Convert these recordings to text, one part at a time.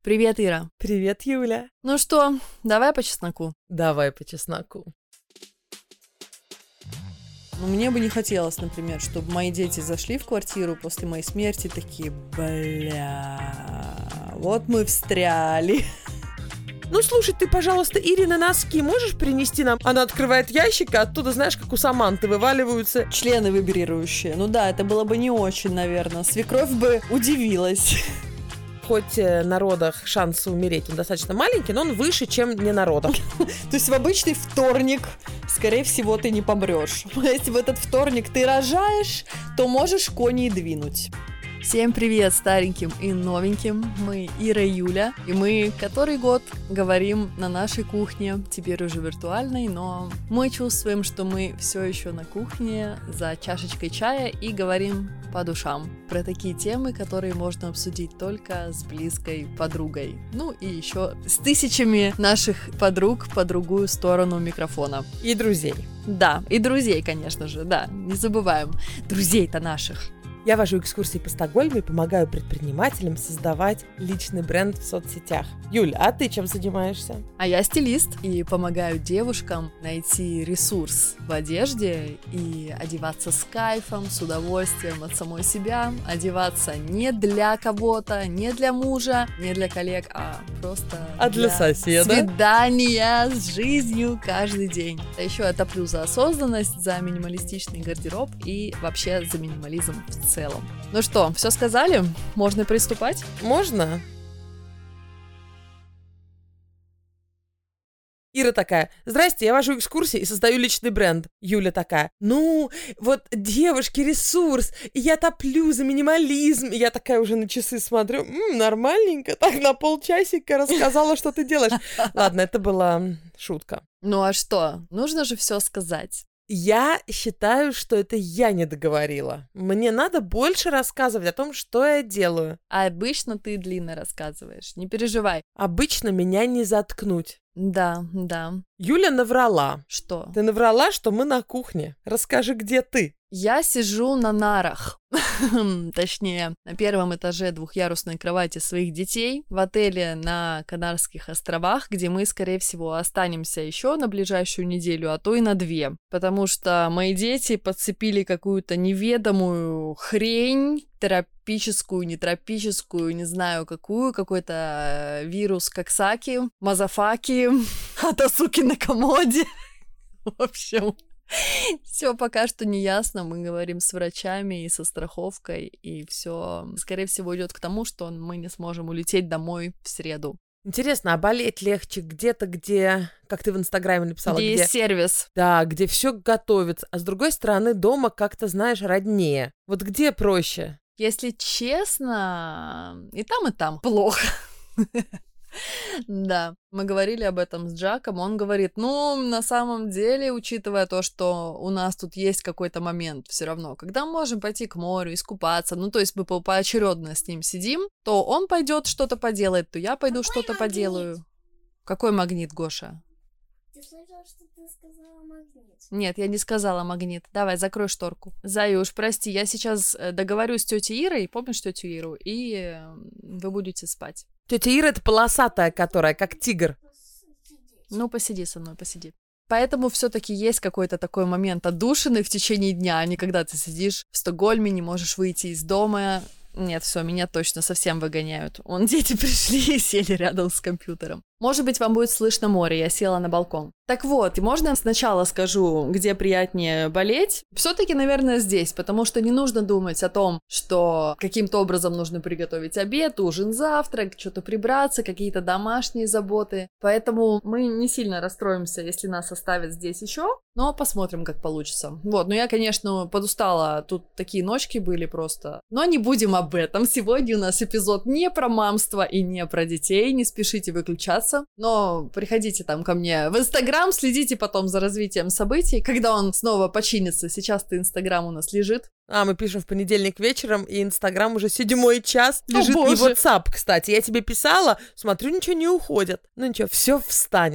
Привет, Ира. Привет, Юля. Ну что, давай по чесноку. Давай по чесноку. Мне бы не хотелось, например, чтобы мои дети зашли в квартиру после моей смерти такие, вот мы встряли. Ну, слушай, ты, пожалуйста, Ирины носки можешь принести нам? Она открывает ящик, а оттуда, знаешь, как у Саманты вываливаются члены вибрирующие. Ну да, это было бы не очень, наверное. Свекровь бы удивилась. Хоть на родах шанс умереть он достаточно маленький, но он выше, чем не на родах. То есть в обычный вторник, скорее всего, ты не помрешь. Если в этот вторник ты рожаешь, то можешь кони двинуть. Всем привет стареньким и новеньким, мы Ира и Юля, и мы который год говорим на нашей кухне, теперь уже виртуальной, но мы чувствуем, что мы все еще на кухне за чашечкой чая и говорим по душам про такие темы, которые можно обсудить только с близкой подругой, ну и еще с тысячами наших подруг по другую сторону микрофона. И друзей. Да, и друзей, конечно же, да, не забываем, друзей-то наших. Я вожу экскурсии по Стокгольму и помогаю предпринимателям создавать личный бренд в соцсетях. Юль, а ты чем занимаешься? А я стилист и помогаю девушкам найти ресурс в одежде и одеваться с кайфом, с удовольствием от самой себя, одеваться не для кого-то, не для мужа, не для коллег, а просто для соседа. Свидания с жизнью каждый день. А еще я топлю за осознанность, за минималистичный гардероб и вообще за минимализм в целом. Ну что, все сказали? Можно приступать? Можно. Ира такая: здрасте, я вожу экскурсии и создаю личный бренд. Юля такая: ну, вот девушки, ресурс, и я топлю за минимализм. И я такая уже на часы смотрю, нормальненько, так на полчасика рассказала, что ты делаешь. Ладно, это была шутка. Ну а что? Нужно же все сказать. Я считаю, что это я не договорила. Мне надо больше рассказывать о том, что я делаю. А обычно ты длинно рассказываешь, не переживай. Обычно меня не заткнуть. Да. Юля наврала. Что? Ты наврала, что мы на кухне. Расскажи, где ты? Я сижу на нарах, точнее, на первом этаже двухъярусной кровати своих детей в отеле на Канарских островах, где мы, скорее всего, останемся еще на ближайшую неделю, а то и на 2, потому что мои дети подцепили какую-то неведомую хрень, тропическую, не тропическую, не знаю какую, какой-то вирус Коксаки, Мазафаки, Атасуки на комоде, в общем... Все пока что не ясно, мы говорим с врачами и со страховкой, и все, скорее всего, идет к тому, что мы не сможем улететь домой в среду. Интересно, а болеть легче где-то, где, как ты в Инстаграме написала, где есть сервис. Да, где все готовится, а с другой стороны дома как-то, знаешь, роднее. Вот где проще? Если честно, и там плохо. Да, мы говорили об этом с Джаком, он говорит, на самом деле, учитывая то, что у нас тут есть какой-то момент все равно, когда мы можем пойти к морю, искупаться, то есть мы поочередно с ним сидим, то он пойдет что-то поделает, то я пойду что-то поделаю. Какой магнит, Гоша? Ты слышала, что ты сказала магнит? Нет, я не сказала магнит. Давай, закрой шторку. Заюш, прости, я сейчас договорюсь с тетей Ирой, помнишь тетю Иру, и вы будете спать. Тетя Ира — это полосатая, которая как тигр. Ну, посиди со мной, посиди. Поэтому все-таки есть какой-то такой момент отдушины в течение дня, а не когда ты сидишь в Стокгольме, не можешь выйти из дома. Нет, все, меня точно совсем выгоняют. Дети пришли и сели рядом с компьютером. Может быть, вам будет слышно море, я села на балкон. Так вот, и можно сначала скажу, где приятнее болеть? Все-таки, наверное, здесь, потому что не нужно думать о том, что каким-то образом нужно приготовить обед, ужин, завтрак, что-то прибраться, какие-то домашние заботы. Поэтому мы не сильно расстроимся, если нас оставят здесь еще, но посмотрим, как получится. Но я, конечно, подустала, тут такие ночки были просто. Но не будем об этом. Сегодня у нас эпизод не про мамство и не про детей, не спешите выключаться. Но приходите там ко мне в Инстаграм, следите потом за развитием событий, когда он снова починится. Сейчас-то Инстаграм у нас лежит. Мы пишем в понедельник вечером, и Инстаграм уже 7-й час лежит. И WhatsApp, кстати, я тебе писала, смотрю, ничего не уходит. Ну ничего, все встанет.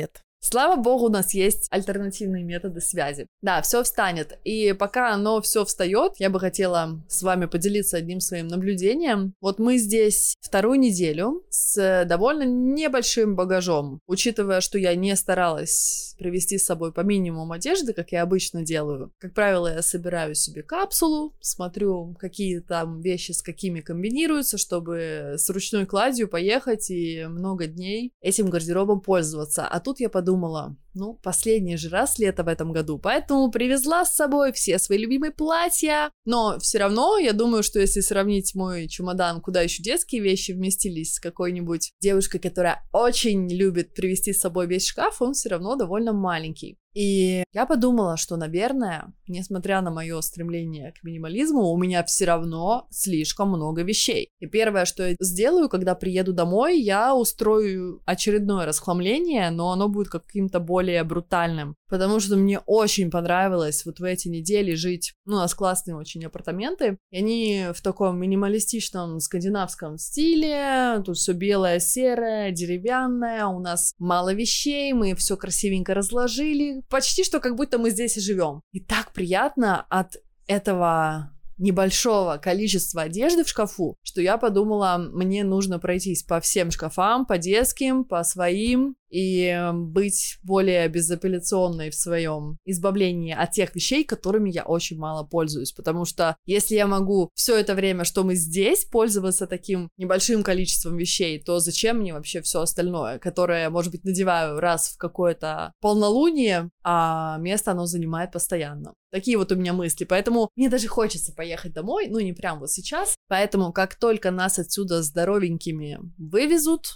Слава богу, у нас есть альтернативные методы связи. Да, все встанет. И пока оно все встает, я бы хотела с вами поделиться одним своим наблюдением. Вот мы здесь вторую неделю с довольно небольшим багажом. Учитывая, что я не старалась привезти с собой по минимуму одежды, как я обычно делаю. Как правило, я собираю себе капсулу, смотрю, какие там вещи с какими комбинируются, чтобы с ручной кладью поехать и много дней этим гардеробом пользоваться. А тут я подумала, последний же раз лето в этом году, поэтому привезла с собой все свои любимые платья, но все равно, я думаю, что если сравнить мой чемодан, куда еще детские вещи вместились, с какой-нибудь девушкой, которая очень любит привезти с собой весь шкаф, он все равно довольно маленький. И я подумала, что, наверное, несмотря на мое стремление к минимализму, у меня все равно слишком много вещей. И первое, что я сделаю, когда приеду домой, я устрою очередное расхламление, но оно будет каким-то более брутальным. Потому что мне очень понравилось вот в эти недели жить. У нас классные очень апартаменты. И они в таком минималистичном скандинавском стиле. Тут все белое, серое, деревянное. У нас мало вещей, мы все красивенько разложили. Почти что как будто мы здесь и живем. И так приятно от этого небольшого количества одежды в шкафу, что я подумала, мне нужно пройтись по всем шкафам, по детским, по своим, и быть более безапелляционной в своем избавлении от тех вещей, которыми я очень мало пользуюсь. Потому что если я могу все это время, что мы здесь, пользоваться таким небольшим количеством вещей, то зачем мне вообще все остальное, которое, может быть, надеваю раз в какое-то полнолуние, а место оно занимает постоянно. Такие вот у меня мысли. Поэтому мне даже хочется поехать домой, не прям вот сейчас. Поэтому как только нас отсюда здоровенькими вывезут,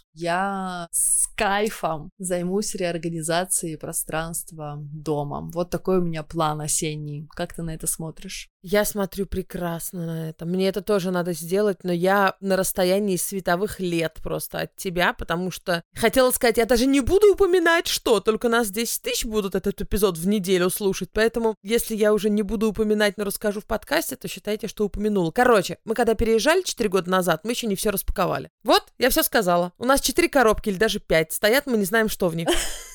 я с кайфом займусь реорганизацией пространства дома. Вот такой у меня план осенний. Как ты на это смотришь? Я смотрю прекрасно на это. Мне это тоже надо сделать, но я на расстоянии световых лет просто от тебя, потому что хотела сказать, я даже не буду упоминать, что только нас 10 тысяч будут этот эпизод в неделю слушать, поэтому если я уже не буду упоминать, но расскажу в подкасте, то считайте, что упомянула. Короче, мы когда переезжали 4 года назад, мы еще не все распаковали. Вот, я все сказала. У нас 4 коробки или даже 5 стоят, мы не знаем, что в них.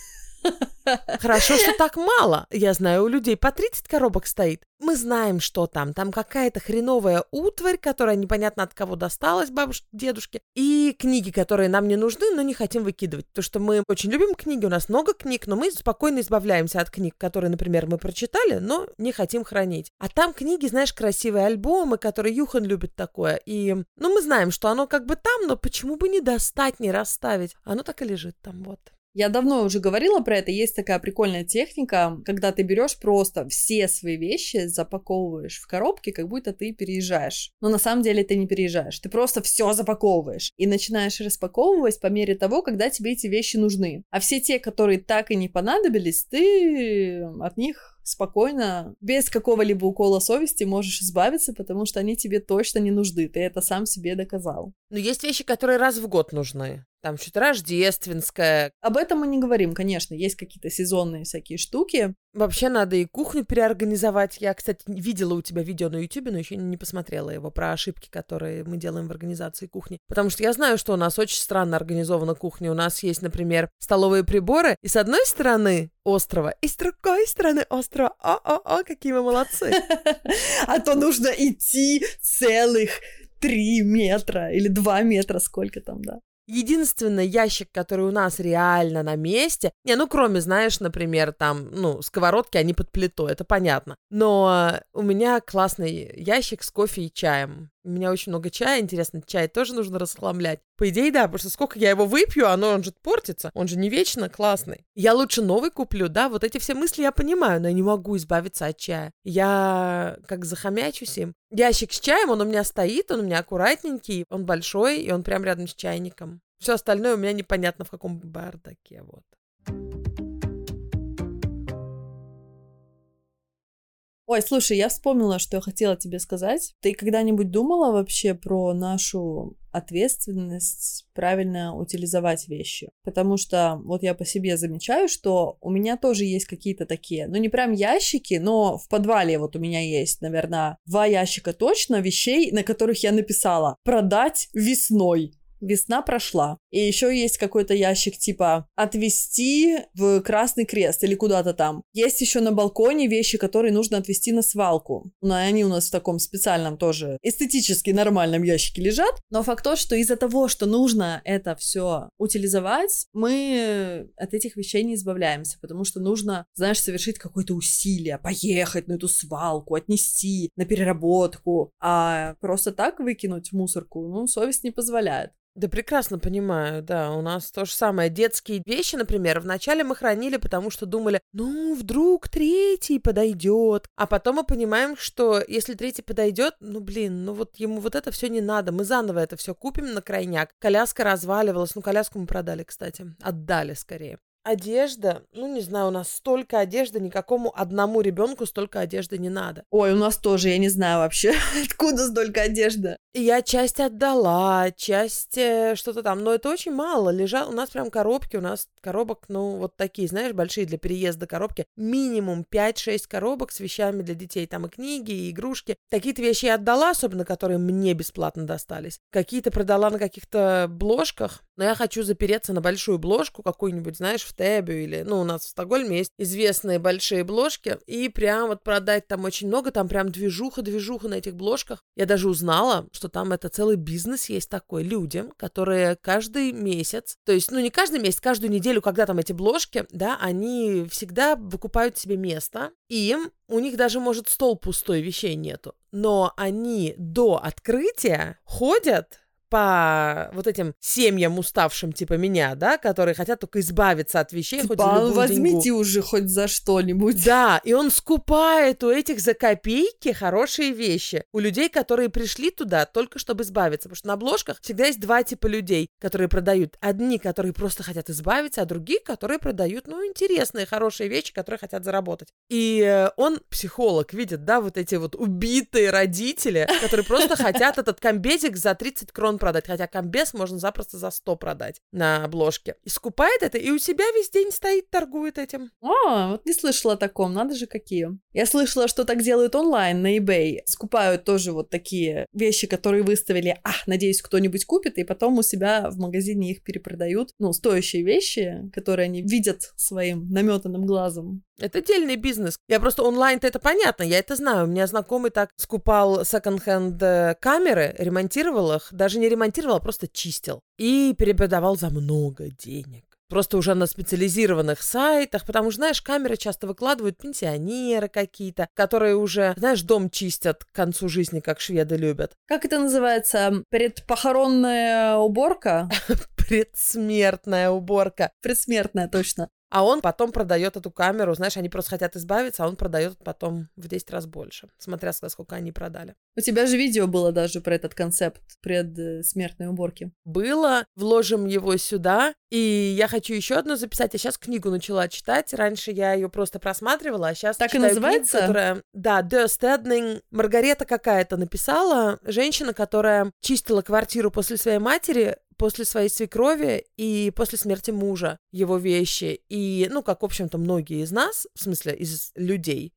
Хорошо, что так мало. Я знаю, у людей по 30 коробок стоит. Мы знаем, что там. Там какая-то хреновая утварь, которая непонятно от кого досталась, бабушке, дедушке. И книги, которые нам не нужны, но не хотим выкидывать. Потому что мы очень любим книги, у нас много книг, но мы спокойно избавляемся от книг, которые, например, мы прочитали, но не хотим хранить. А там книги, знаешь, красивые альбомы, которые Юхан любит такое. И, мы знаем, что оно как бы там, но почему бы не достать, не расставить? Оно так и лежит там, вот. Я давно уже говорила про это, есть такая прикольная техника, когда ты берешь просто все свои вещи, запаковываешь в коробки, как будто ты переезжаешь. Но на самом деле ты не переезжаешь, ты просто все запаковываешь и начинаешь распаковывать по мере того, когда тебе эти вещи нужны. А все те, которые так и не понадобились, ты от них спокойно, без какого-либо укола совести можешь избавиться, потому что они тебе точно не нужны, ты это сам себе доказал. Но есть вещи, которые раз в год нужны. Там что-то рождественское. Об этом мы не говорим, конечно, есть какие-то сезонные всякие штуки. Вообще надо и кухню переорганизовать. Я, кстати, видела у тебя видео на YouTube, но еще не посмотрела его, про ошибки, которые мы делаем в организации кухни. Потому что я знаю, что у нас очень странно организована кухня. У нас есть, например, столовые приборы, и с одной стороны острова, и с другой стороны острова. О, какие мы молодцы. А то нужно идти целых 3 метра или 2 метра, сколько там, да. Единственный ящик, который у нас реально на месте, кроме, знаешь, например, там, сковородки, они под плитой, это понятно. Но у меня классный ящик с кофе и чаем. У меня очень много чая, интересно, чай тоже нужно расхламлять. По идее, да, потому что сколько я его выпью, он же портится, он же не вечно классный. Я лучше новый куплю, да, вот эти все мысли я понимаю, но я не могу избавиться от чая. Я как захомячусь им. Ящик с чаем, он у меня стоит, он у меня аккуратненький, он большой, и он прям рядом с чайником. Все остальное у меня непонятно в каком бардаке, вот. Ой, слушай, я вспомнила, что я хотела тебе сказать. Ты когда-нибудь думала вообще про нашу ответственность правильно утилизовать вещи? Потому что вот я по себе замечаю, что у меня тоже есть какие-то такие, не прям ящики, но в подвале вот у меня есть, наверное, 2 ящика точно вещей, на которых я написала «продать весной». весна прошла. И еще есть какой-то ящик типа отвезти в Красный Крест или куда-то там. Есть еще на балконе вещи, которые нужно отвезти на свалку. Но они у нас в таком специальном тоже эстетически нормальном ящике лежат. Но факт то, что из-за того, что нужно это все утилизовать, мы от этих вещей не избавляемся, потому что нужно, знаешь, совершить какое-то усилие, поехать на эту свалку, отнести на переработку, а просто так выкинуть в мусорку, ну, совесть не позволяет. Да, прекрасно понимаю, да, у нас то же самое. Детские вещи, например, вначале мы хранили, потому что думали, ну, вдруг третий подойдет. А потом мы понимаем, что если третий подойдет, ну, блин, ну вот ему вот это все не надо. Мы заново это все купим на крайняк. Коляска разваливалась, ну, коляску мы продали, кстати, отдали скорее. Одежда, ну, не знаю, у нас столько одежды, никакому одному ребенку столько одежды не надо. Ой, у нас тоже, я не знаю вообще, откуда столько одежды. Я часть отдала, часть что-то там, но это очень мало. Лежал, у нас прям коробки, у нас коробок, ну, вот такие, знаешь, большие для переезда коробки. Минимум 5-6 коробок с вещами для детей. Там и книги, и игрушки. Какие-то вещи я отдала, особенно которые мне бесплатно достались. Какие-то продала на каких-то бложках. Но я хочу запереться на большую бложку какую-нибудь, знаешь, в Тебю или, ну, у нас в Стокгольме есть известные большие бложки, и прям вот продать там очень много, там прям движуха на этих бложках. Я даже узнала, что там это целый бизнес есть такой людям, которые каждый месяц, то есть, ну, не каждый месяц, каждую неделю, когда там эти бложки, да, они всегда выкупают себе место, и у них даже, может, стол пустой, вещей нету, но они до открытия ходят по вот этим семьям уставшим типа меня, да, которые хотят только избавиться от вещей, типа, хоть за любую возьмите деньгу. уже хоть за что-нибудь. Да, и он скупает у этих за копейки хорошие вещи. У людей, которые пришли туда только чтобы избавиться. Потому что на обложках всегда есть два типа людей, которые продают. Одни, которые просто хотят избавиться, а другие, которые продают, ну, интересные, хорошие вещи, которые хотят заработать. И он, психолог, видит, да, вот эти вот убитые родители, которые просто хотят этот комбезик за 30 крон продать, хотя комбез можно запросто за 100 продать на обложке. И скупает это, и у себя весь день стоит, торгует этим. О, вот не слышала о таком, надо же какие. Я слышала, что так делают онлайн на eBay. Скупают тоже вот такие вещи, которые выставили, надеюсь, кто-нибудь купит, и потом у себя в магазине их перепродают. Ну, стоящие вещи, которые они видят своим наметанным глазом. Это отдельный бизнес. Я просто онлайн-то это понятно, я это знаю. У меня знакомый так скупал секонд-хенд камеры, ремонтировал их, даже не ремонтировал, а просто чистил. И перепродавал за много денег. Просто уже на специализированных сайтах, потому что, знаешь, камеры часто выкладывают пенсионеры какие-то, которые уже, знаешь, дом чистят к концу жизни, как шведы любят. Как это называется? Предпохоронная уборка? Предсмертная уборка. Предсмертная, точно. А он потом продает эту камеру, знаешь, они просто хотят избавиться, а он продает потом в 10 раз больше, смотря сколько они продали. У тебя же видео было даже про этот концепт предсмертной уборки. Было, вложим его сюда, и я хочу еще одну записать. Я сейчас книгу начала читать, раньше я ее просто просматривала, а сейчас так читаю и называется? книгу, которая... Да, Der Stedning. Маргарета какая-то написала, женщина, которая чистила квартиру после своей матери, после своей свекрови и после смерти мужа, его вещи. И, ну, как, в общем-то, многие из нас, в смысле, из людей.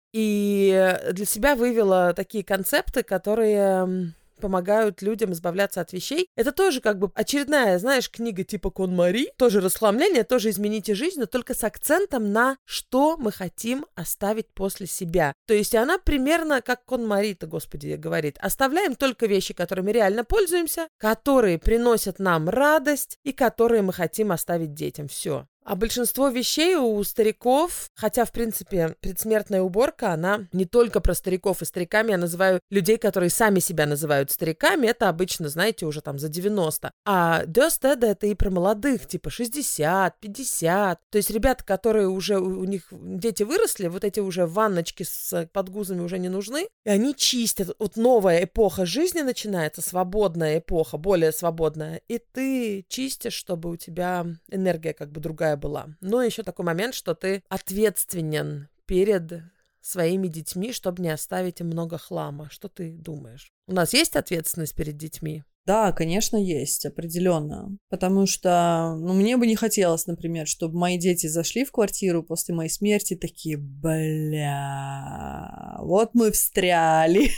И для себя вывела такие концепты, которые помогают людям избавляться от вещей. Это тоже как бы очередная, знаешь, книга типа Кон-Мари, тоже расхламление, тоже измените жизнь, но только с акцентом на что мы хотим оставить после себя. То есть она примерно как Кон-Мари-то, господи, говорит, оставляем только вещи, которыми реально пользуемся, которые приносят нам радость и которые мы хотим оставить детям. Все. А большинство вещей у стариков, хотя, в принципе, предсмертная уборка, она не только про стариков, и стариками я называю людей, которые сами себя называют стариками, это обычно, знаете, уже там за 90. А Дёстеда это и про молодых, типа 60, 50. То есть ребята, которые уже, у них дети выросли, вот эти уже ванночки с подгузами уже не нужны, и они чистят. Вот новая эпоха жизни начинается, свободная эпоха, более свободная, и ты чистишь, чтобы у тебя энергия как бы другая была. Но еще такой момент, что ты ответственен перед своими детьми, чтобы не оставить им много хлама. Что ты думаешь? У нас есть ответственность перед детьми? Да, конечно, есть, определенно. Потому что, мне бы не хотелось, например, чтобы мои дети зашли в квартиру после моей смерти такие, вот мы встряли.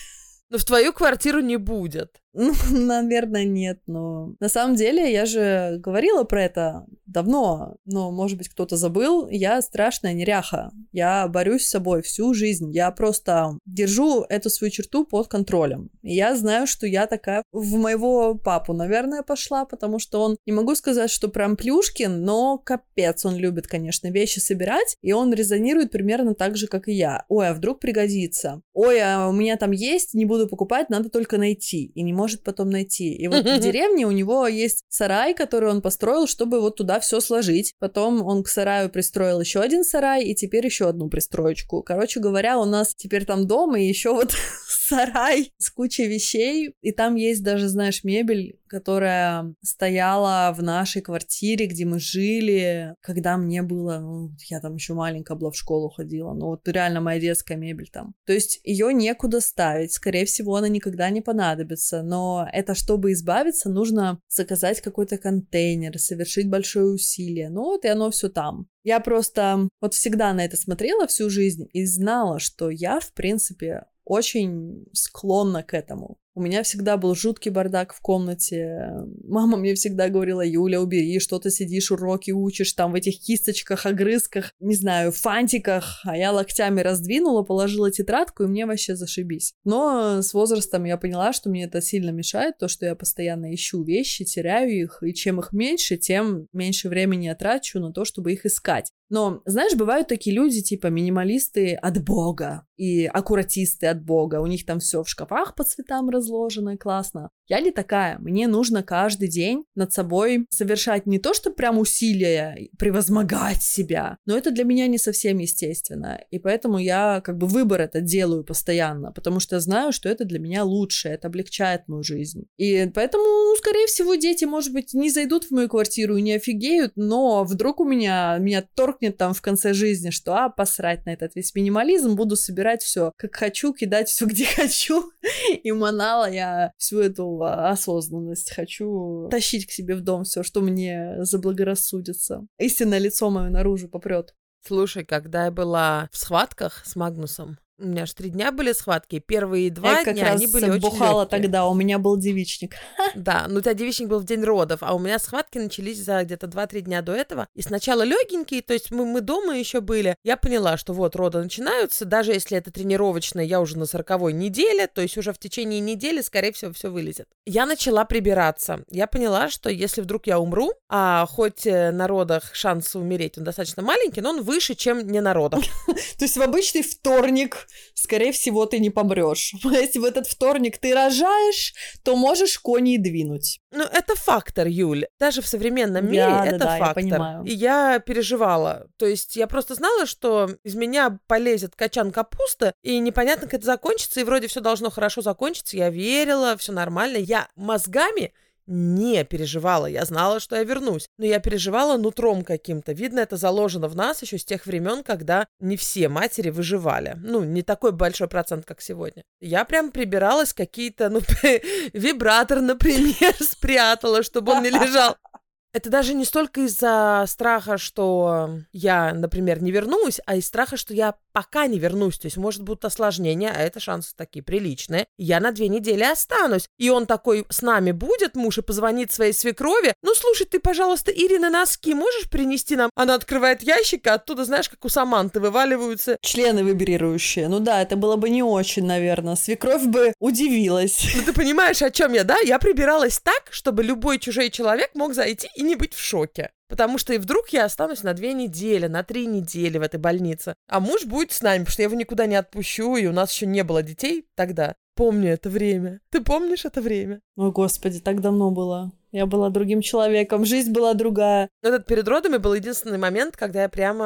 Но в твою квартиру не будет. Ну, наверное, нет, но на самом деле я же говорила про это давно, но, может быть, кто-то забыл. Я страшная неряха. Я борюсь с собой всю жизнь. Я просто держу эту свою черту под контролем. И я знаю, что я такая в моего папу, наверное, пошла, потому что он, не могу сказать, что прям Плюшкин, но капец, он любит, конечно, вещи собирать, и он резонирует примерно так же, как и я. Ой, а вдруг пригодится? Ой, а у меня там есть, не буду покупать, надо только найти. И не может потом найти. И вот в деревне у него есть сарай, который он построил, чтобы вот туда все сложить. Потом он к сараю пристроил еще один сарай, и теперь еще одну пристроечку. Короче говоря, у нас теперь там дом, и еще вот сарай с кучей вещей. И там есть даже, знаешь, мебель, которая стояла в нашей квартире, где мы жили, когда мне было, ну, я там еще маленькая была, в школу ходила, ну, вот реально моя детская мебель там. То есть ее некуда ставить, скорее всего, она никогда не понадобится, но это, чтобы избавиться, нужно заказать какой-то контейнер, совершить большое усилие, ну, вот и оно все там. Я просто вот всегда на это смотрела всю жизнь и знала, что я, в принципе, очень склонна к этому. У меня всегда был жуткий бардак в комнате. Мама мне всегда говорила: Юля, убери, что ты сидишь, уроки учишь, там в этих кисточках, огрызках, не знаю, фантиках. А я локтями раздвинула, положила тетрадку, и мне вообще зашибись. Но с возрастом я поняла, что мне это сильно мешает, то, что я постоянно ищу вещи, теряю их, и чем их меньше, тем меньше времени я трачу на то, чтобы их искать. Но, знаешь, бывают такие люди, типа минималисты от бога и аккуратисты от бога. У них там все в шкафах по цветам разложено, классно. Я не такая. Мне нужно каждый день над собой совершать не то, что прям усилия, превозмогать себя, но это для меня не совсем естественно. И поэтому я как бы выбор это делаю постоянно, потому что знаю, что это для меня лучше, это облегчает мою жизнь. И поэтому, ну, скорее всего, дети, может быть, не зайдут в мою квартиру и не офигеют, но вдруг меня торкнет там в конце жизни, что посрать на этот весь минимализм, буду собирать все как хочу, кидать все где хочу. И манала я всю эту осознанность, хочу тащить к себе в дом все, что мне заблагорассудится. Истинное лицо мое наружу попрет. Слушай, когда я была в схватках с Магнусом, у меня аж 3 дня были схватки, первые 2 дня они были очень легкие. Я как раз бухала тогда, у меня был девичник. Да, но у тебя девичник был в день родов, а у меня схватки начались за где-то 2-3 дня до этого. И сначала легенькие, то есть мы дома еще были. Я поняла, что вот роды начинаются, даже если это тренировочное, я уже на 40-й неделе, то есть уже в течение недели, скорее всего, все вылезет. Я начала прибираться. Я поняла, что если вдруг я умру, а хоть на родах шанс умереть, он достаточно маленький, но он выше, чем не на родах. То есть в обычный вторник, скорее всего, ты не помрешь. Если в этот вторник ты рожаешь, то можешь коней двинуть. Ну, это фактор, Юль. Даже в современном мире это фактор. Я понимаю. И я переживала. То есть я просто знала, что из меня полезет качан капусты, и непонятно, как это закончится, и вроде все должно хорошо закончиться. Я верила, все нормально. Я мозгами не переживала, я знала, что я вернусь, но я переживала нутром каким-то. Видно, это заложено в нас еще с тех времен, когда не все матери выживали. Ну, не такой большой процент, как сегодня. Я прям прибиралась, какие-то, вибратор, например, спрятала, чтобы он не лежал. Это даже не столько из-за страха, что я, например, не вернусь, а из страха, что я пока не вернусь. То есть, может, будут осложнения, а это шансы такие приличные. Я на 2 недели останусь. И он такой с нами будет, муж, и позвонит своей свекрови. Ну, слушай, ты, пожалуйста, Ирины носки можешь принести нам? Она открывает ящик, а оттуда, знаешь, как у Саманты вываливаются члены вибрирующие. Ну да, это было бы не очень, наверное. Свекровь бы удивилась. Ну, ты понимаешь, о чем я, да? Я прибиралась так, чтобы любой чужой человек мог зайти и не быть в шоке. Потому что и вдруг я останусь на 2 недели, на 3 недели в этой больнице. А муж будет с нами, потому что я его никуда не отпущу, и у нас еще не было детей тогда. Помню это время. Ты помнишь это время? О, Господи, так давно было. Я была другим человеком, жизнь была другая. Этот перед родами был единственный момент, когда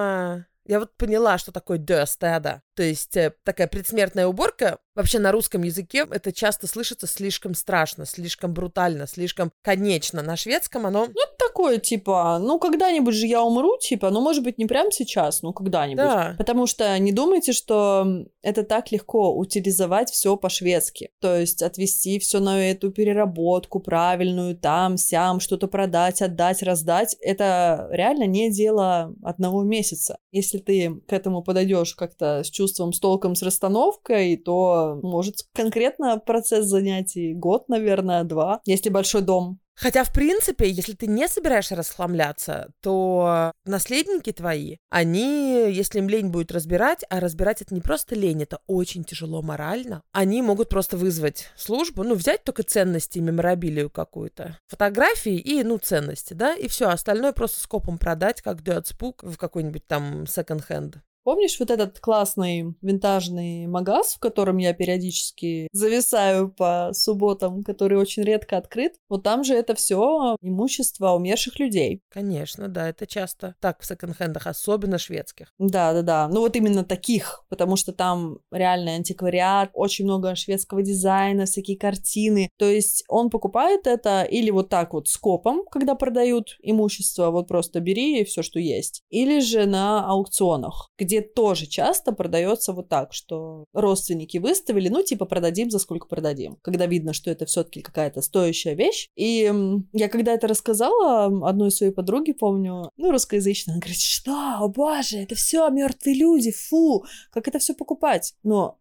я вот поняла, что такое дёстеда. То есть такая предсмертная уборка. Вообще на русском языке это часто слышится слишком страшно, слишком брутально, слишком конечно. На шведском оно... Ну, такое, типа, ну, когда-нибудь же я умру, типа, ну, может быть, не прямо сейчас, но когда-нибудь. Да. Потому что не думайте, что это так легко утилизовать все по-шведски. То есть отвести все на эту переработку правильную, там, сям, что-то продать, отдать, раздать. Это реально не дело 1 месяца. Если ты к этому подойдешь как-то с чувством, с толком, с расстановкой, то может конкретно процесс занятий год, наверное, 2, если большой дом. Хотя, в принципе, если ты не собираешься расхламляться, то наследники твои, они, если им лень будет разбирать, а разбирать это не просто лень, это очень тяжело морально, они могут просто вызвать службу, взять только ценности, меморабилию какую-то, фотографии и, ценности, да, и все, остальное просто скопом продать, как Дёртспук в какой-нибудь там секонд-хенд. Помнишь вот этот классный винтажный магаз, в котором я периодически зависаю по субботам, который очень редко открыт? Вот там же это все имущество умерших людей. Конечно, да, это часто так в секонд-хендах, особенно шведских. Да. Вот именно таких, потому что там реальный антиквариат, очень много шведского дизайна, всякие картины. То есть он покупает это или вот так вот скопом, когда продают имущество, вот просто бери все, что есть. Или же на аукционах, где тоже часто продается вот так, что родственники выставили, продадим за сколько продадим. Когда видно, что это все-таки какая-то стоящая вещь. И я когда это рассказала одной своей подруге, помню, русскоязычная, она говорит, что, о боже, это все мертвые люди, фу, как это все покупать? Но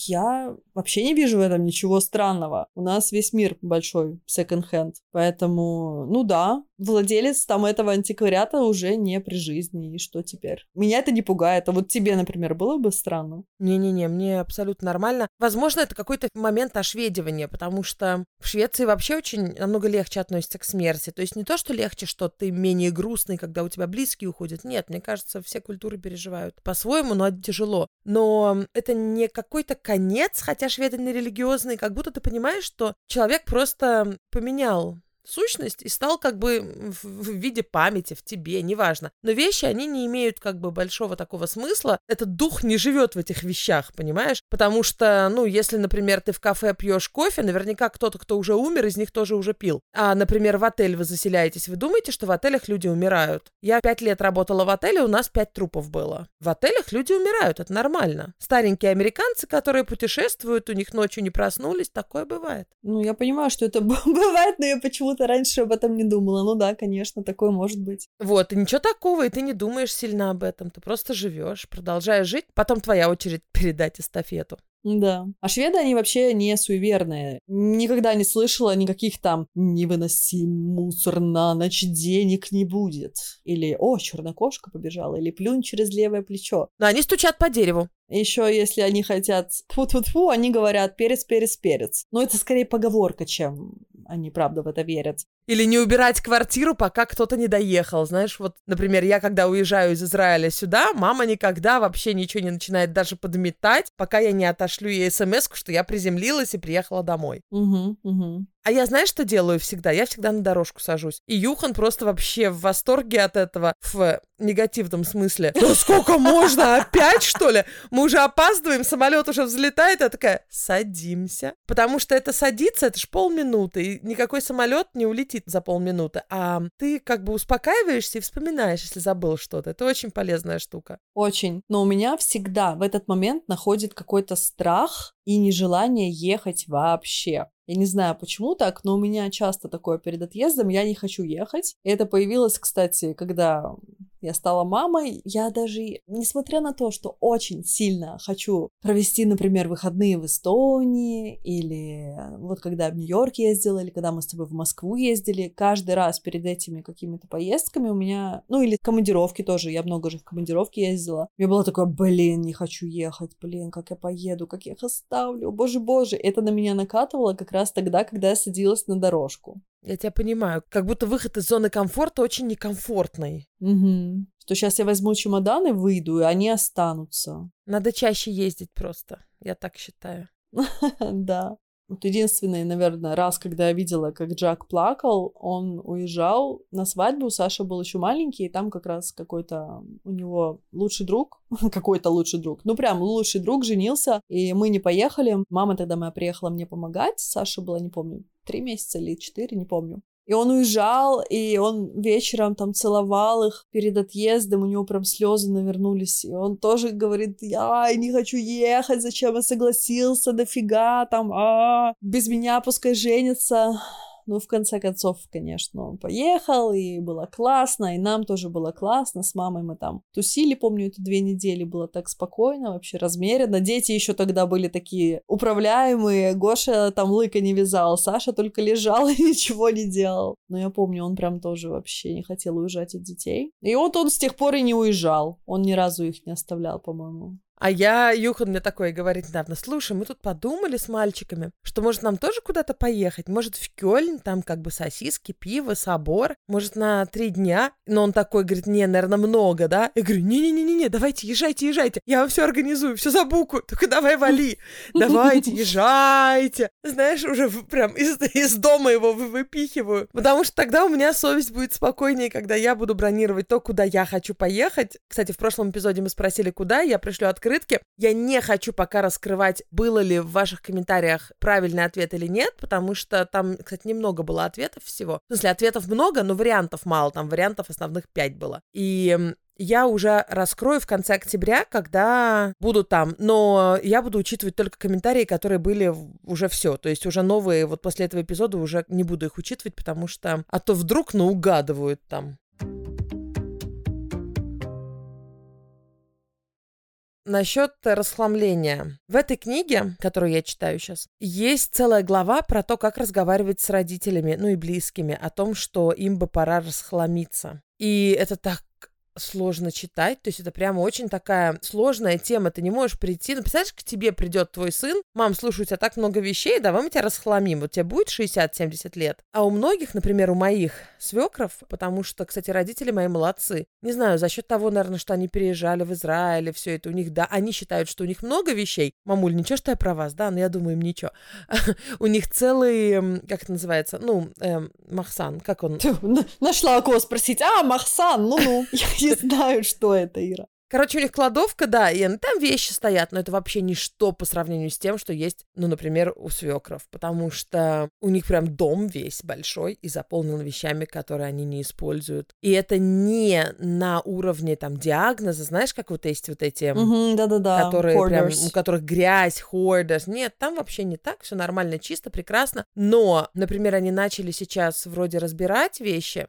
я вообще не вижу в этом ничего странного. У нас весь мир большой секонд-хенд. Поэтому, владелец там этого антиквариата уже не при жизни. И что теперь? Меня это не пугает. А вот тебе, например, было бы странно? Не-не-не, мне абсолютно нормально. Возможно, это какой-то момент ошведивания, потому что в Швеции вообще очень намного легче относятся к смерти. То есть не то, что легче, что ты менее грустный, когда у тебя близкие уходят. Нет, мне кажется, все культуры переживают по-своему, но это тяжело. Но это не какой-то конец, хотя шведы не религиозные, как будто ты понимаешь, что человек просто поменял сущность и стал как бы в виде памяти в тебе, неважно. Но вещи, они не имеют как бы большого такого смысла. Этот дух не живет в этих вещах, понимаешь? Потому что, если, например, ты в кафе пьешь кофе, наверняка кто-то, кто уже умер, из них тоже уже пил. А, например, в отель вы заселяетесь, вы думаете, что в отелях люди умирают? Я 5 лет работала в отеле, у нас 5 трупов было. В отелях люди умирают, это нормально. Старенькие американцы, которые путешествуют, у них ночью не проснулись, такое бывает. Я понимаю, что это бывает, но я почему-то раньше об этом не думала. Да, конечно, такое может быть. Вот, и ничего такого, и ты не думаешь сильно об этом. Ты просто живешь, продолжаешь жить. Потом твоя очередь передать эстафету. Да. А шведы, они вообще не суеверные. Никогда не слышала никаких там «не выноси мусор на ночь, денег не будет». Или «О, черная кошка побежала», или «плюнь через левое плечо». Но они стучат по дереву. Еще если они хотят тьфу-тьфу-тьфу, они говорят «перец, перец, перец». Но это скорее поговорка, чем они правда в это верят. Или не убирать квартиру, пока кто-то не доехал. Знаешь, вот, например, я когда уезжаю из Израиля сюда, мама никогда вообще ничего не начинает даже подметать, пока я не отошлю ей смс-ку, что я приземлилась и приехала домой. Угу. А я, знаешь, что делаю всегда? Я всегда на дорожку сажусь. И Юхан просто вообще в восторге от этого, в негативном смысле. Да сколько можно? Опять, что ли? Мы уже опаздываем, самолет уже взлетает. Я такая, садимся. Потому что это садиться, это ж полминуты. И никакой самолет не улетит за полминуты. А ты как бы успокаиваешься и вспоминаешь, если забыл что-то. Это очень полезная штука. Очень. Но у меня всегда в этот момент находит какой-то страх и нежелание ехать вообще. Я не знаю, почему так, но у меня часто такое перед отъездом, я не хочу ехать. И это появилось, кстати, когда я стала мамой. Я даже, несмотря на то, что очень сильно хочу провести, например, выходные в Эстонии, или вот когда в Нью-Йорк ездила, или когда мы с тобой в Москву ездили, каждый раз перед этими какими-то поездками у меня, или командировки тоже, я много же в командировки ездила. У меня было такое, не хочу ехать, как я поеду, как я их оставлю, боже. Это на меня накатывало как раз тогда, когда я садилась на дорожку. Я тебя понимаю. Как будто выход из зоны комфорта очень некомфортный. Угу. Что сейчас я возьму чемоданы, выйду, и они останутся. Надо чаще ездить просто. Я так считаю. Да. Вот единственный, наверное, раз, когда я видела, как Джак плакал, он уезжал на свадьбу, Саша был еще маленький, и там как раз какой-то у него лучший друг, прям лучший друг женился, и мы не поехали. Мама тогда моя приехала мне помогать, Саша была, не помню, 3 месяца или 4, не помню. И он уезжал, и он вечером там целовал их перед отъездом, у него прям слезы навернулись, и он тоже говорит, я не хочу ехать, зачем я согласился, дофига там, без меня пускай женится. Ну, в конце концов, конечно, он поехал, и было классно, и нам тоже было классно. С мамой мы там тусили, помню, это 2 недели, было так спокойно, вообще размеренно. Дети еще тогда были такие управляемые. Гоша там лыка не вязал, Саша только лежал и ничего не делал. Но я помню, он прям тоже вообще не хотел уезжать от детей. И вот он с тех пор и не уезжал. Он ни разу их не оставлял, по-моему. А Юхан мне такое говорит недавно: слушай, мы тут подумали с мальчиками, что может нам тоже куда-то поехать, может в Кёльн, там как бы сосиски, пиво, собор, может на 3 дня. Но он такой говорит: не, наверное, много, да? Я говорю: не-не-не, давайте, езжайте, я вам все организую, все забукаю, только давай вали, давайте, езжайте. Знаешь, уже прям из дома его выпихиваю, потому что тогда у меня совесть будет спокойнее, когда я буду бронировать то, куда я хочу поехать. Кстати, в прошлом эпизоде мы спросили, куда, я пришлю открытки. Я не хочу пока раскрывать, было ли в ваших комментариях правильный ответ или нет, потому что там, кстати, немного было ответов всего. В смысле, ответов много, но вариантов мало, там вариантов основных 5 было. И я уже раскрою в конце октября, когда буду там, но я буду учитывать только комментарии, которые были уже все, то есть уже новые, вот после этого эпизода уже не буду их учитывать, потому что, а то вдруг наугадывают там. Насчет расхламления. В этой книге, которую я читаю сейчас, есть целая глава про то, как разговаривать с родителями, ну и близкими, о том, что им бы пора расхламиться. И это так сложно читать, то есть это прямо очень такая сложная тема, ты не можешь прийти, ну, представляешь, к тебе придет твой сын: мам, слушай, у тебя так много вещей, давай мы тебя расхламим, вот тебе будет 60-70 лет. А у многих, например, у моих свекров, потому что, кстати, родители мои молодцы, не знаю, за счет того, наверное, что они переезжали в Израиль, и все это у них, да, они считают, что у них много вещей. Мамуль, ничего, что я про вас, да, но я думаю, им ничего. У них целый, как это называется, махсан, как он? Нашла у кого спросить: махсан, ну-ну. Не знаю, что это, Ира. Короче, у них кладовка, да, и там вещи стоят, но это вообще ничто по сравнению с тем, что есть, ну, например, у свекров, потому что у них прям дом весь большой и заполнен вещами, которые они не используют. И это не на уровне там диагноза, знаешь, как вот есть вот эти, да-да-да, которые hoarders. прям, у которых грязь, hoarders. Нет, там вообще не так, все нормально, чисто, прекрасно. Но, например, они начали сейчас вроде разбирать вещи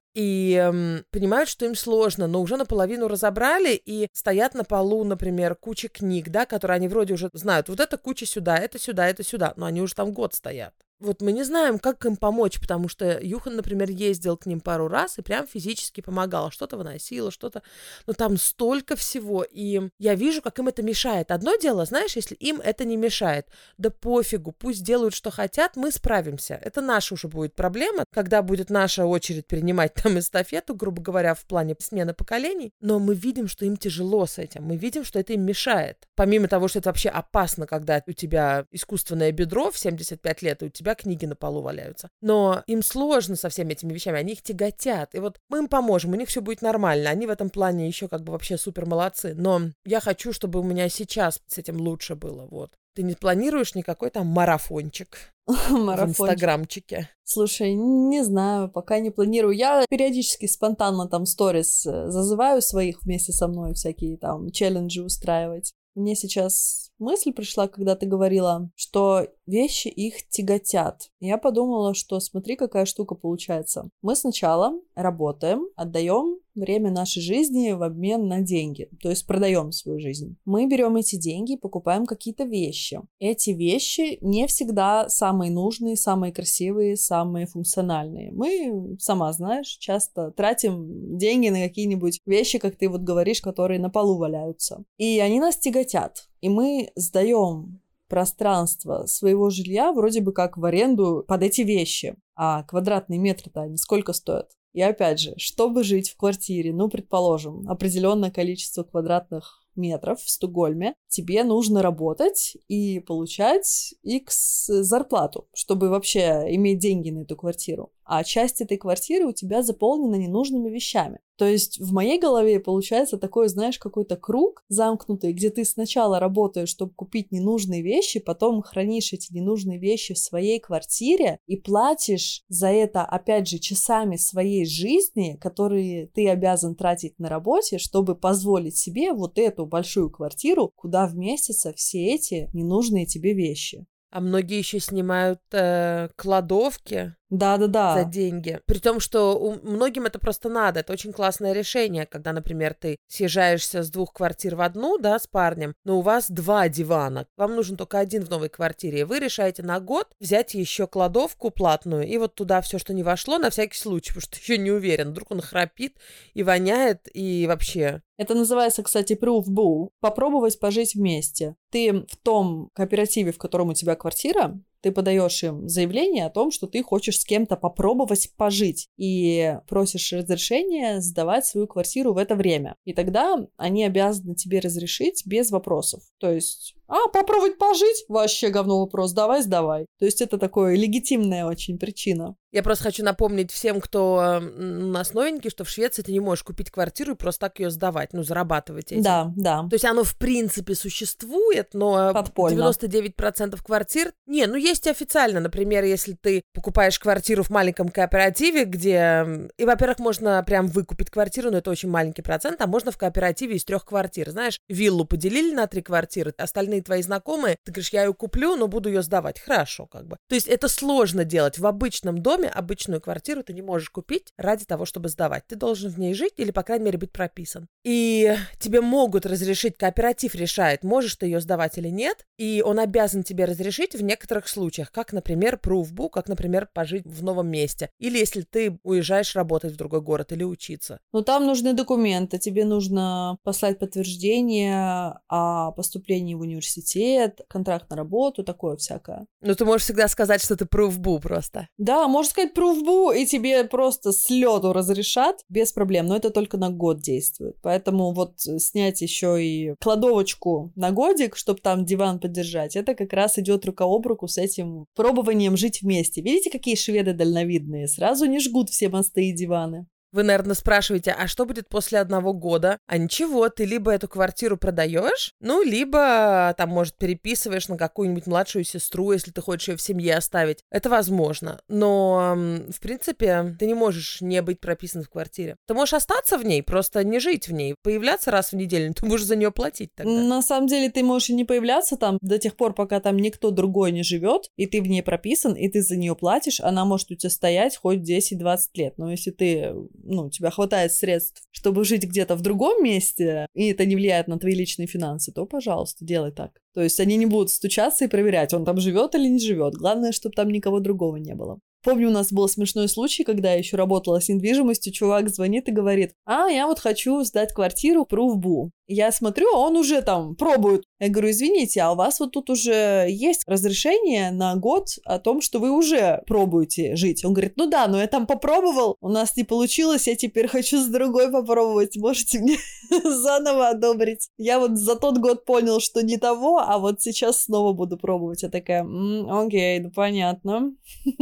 и понимают, что им сложно, но уже наполовину разобрали, и стоят на полу, например, куча книг, да, которые они вроде уже знают. Вот эта куча сюда, это сюда, это сюда. Но они уже там год стоят. Вот мы не знаем, как им помочь, потому что Юхан, например, ездил к ним пару раз и прям физически помогал. Что-то выносила, что-то... Но там столько всего, и я вижу, как им это мешает. Одно дело, знаешь, если им это не мешает, да пофигу, пусть делают, что хотят, мы справимся. Это наша уже будет проблема, когда будет наша очередь перенимать там эстафету, грубо говоря, в плане смены поколений. Но мы видим, что им тяжело с этим. Мы видим, что это им мешает. Помимо того, что это вообще опасно, когда у тебя искусственное бедро в 75 лет, и у тебя книги на полу валяются. Но им сложно со всеми этими вещами, они их тяготят. И вот мы им поможем, у них все будет нормально. Они в этом плане еще как бы вообще супер молодцы. Но я хочу, чтобы у меня сейчас с этим лучше было. Вот. Ты не планируешь никакой там марафончик в инстаграмчике? Слушай, не знаю, пока не планирую. Я периодически спонтанно там сторис зазываю своих вместе со мной, всякие там челленджи устраивать. Мне сейчас мысль пришла, когда ты говорила, что вещи их тяготят. Я подумала, что смотри, какая штука получается. Мы сначала работаем, отдаем время нашей жизни в обмен на деньги, то есть продаем свою жизнь. Мы берем эти деньги и покупаем какие-то вещи. Эти вещи не всегда самые нужные, самые красивые, самые функциональные. Мы, сама знаешь, часто тратим деньги на какие-нибудь вещи, как ты вот говоришь, которые на полу валяются. И они нас тяготят. И мы сдаем пространство своего жилья вроде бы как в аренду под эти вещи. А квадратные метры-то они сколько стоят? И опять же, чтобы жить в квартире, ну, предположим, определенное количество квадратных метров в Стокгольме, тебе нужно работать и получать X зарплату, чтобы вообще иметь деньги на эту квартиру. А часть этой квартиры у тебя заполнена ненужными вещами. То есть в моей голове получается такой, знаешь, какой-то круг замкнутый, где ты сначала работаешь, чтобы купить ненужные вещи, потом хранишь эти ненужные вещи в своей квартире и платишь за это, опять же, часами своей жизни, которые ты обязан тратить на работе, чтобы позволить себе вот эту большую квартиру, куда вместятся все эти ненужные тебе вещи. А многие еще снимают кладовки. Да-да-да. за деньги. При том, что многим это просто надо. Это очень классное решение, когда, например, ты съезжаешься с 2 квартир в одну, да, с парнем, но у вас 2 дивана. Вам нужен только 1 в новой квартире. И вы решаете на год взять еще кладовку платную и вот туда все, что не вошло, на всякий случай, потому что еще не уверен. Вдруг он храпит и воняет, и вообще... Это называется, кстати, proof boo. Попробовать пожить вместе. Ты в том кооперативе, в котором у тебя квартира, ты подаешь им заявление о том, что ты хочешь с кем-то попробовать пожить. И просишь разрешения сдавать свою квартиру в это время. И тогда они обязаны тебе разрешить без вопросов. То есть, попробовать пожить? Вообще говно вопрос. Давай, сдавай. То есть это такая легитимная очень причина. Я просто хочу напомнить всем, кто у нас новенький, что в Швеции ты не можешь купить квартиру и просто так ее сдавать, зарабатывать этим. Да. То есть оно в принципе существует, но подпольно. 99% квартир... есть официально. Например, если ты покупаешь квартиру в маленьком кооперативе, где... И, во-первых, можно прям выкупить квартиру, но это очень маленький процент, а можно в кооперативе из 3 квартир. Знаешь, виллу поделили на 3 квартиры, остальные твои знакомые, ты говоришь, я ее куплю, но буду ее сдавать. Хорошо, как бы. То есть это сложно делать. В обычном доме обычную квартиру ты не можешь купить ради того, чтобы сдавать. Ты должен в ней жить или, по крайней мере, быть прописан. И тебе могут разрешить, кооператив решает, можешь ты ее сдавать или нет, и он обязан тебе разрешить в некоторых случаях, как, например, proof book, как, например, пожить в новом месте, или если ты уезжаешь работать в другой город или учиться. Там нужны документы, тебе нужно послать подтверждение о поступлении в университет, контракт на работу, такое всякое. Ты можешь всегда сказать, что ты proof book просто. Да, можно сказать proof book, и тебе просто с лёту разрешат без проблем, но это только на год действует. Поэтому снять еще и кладовочку на годик, чтобы там диван поддержать, это как раз идет рука об руку с этим пробованием жить вместе. Видите, какие шведы дальновидные? Сразу не жгут все мосты и диваны. Вы, наверное, спрашиваете, а что будет после 1 года? А ничего, ты либо эту квартиру продаешь, либо там, может, переписываешь на какую-нибудь младшую сестру, если ты хочешь ее в семье оставить. Это возможно. Но, в принципе, ты не можешь не быть прописан в квартире. Ты можешь остаться в ней, просто не жить в ней, появляться раз в неделю, но ты можешь за нее платить тогда. На самом деле, ты можешь и не появляться там до тех пор, пока там никто другой не живет, и ты в ней прописан, и ты за нее платишь, она может у тебя стоять хоть 10-20 лет. Но если ты... у тебя хватает средств, чтобы жить где-то в другом месте, и это не влияет на твои личные финансы, то, пожалуйста, делай так. То есть они не будут стучаться и проверять, он там живет или не живет. Главное, чтобы там никого другого не было. Помню, у нас был смешной случай, когда я еще работала с недвижимостью, чувак звонит и говорит, я хочу сдать квартиру proof book. Я смотрю, а он уже там пробует. Я говорю, извините, а у вас тут уже есть разрешение на год о том, что вы уже пробуете жить? Он говорит, да, но я там попробовал, у нас не получилось, я теперь хочу с другой попробовать, можете мне заново одобрить? Я за тот год понял, что не того, а сейчас снова буду пробовать. Я такая, окей, понятно.